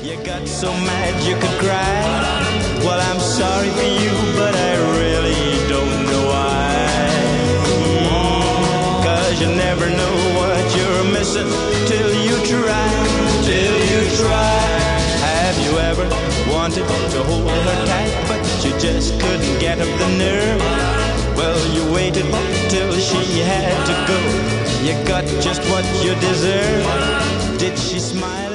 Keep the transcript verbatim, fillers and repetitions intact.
You got so mad you could cry. Well, I'm sorry for you, but I really don't know why. Cause you never know what you're missing till you try, till you try. Have you ever wanted to hold her tight, but you just couldn't get up the nerve? Well, you waited till she had to go. You got just what you deserve. Did she smile?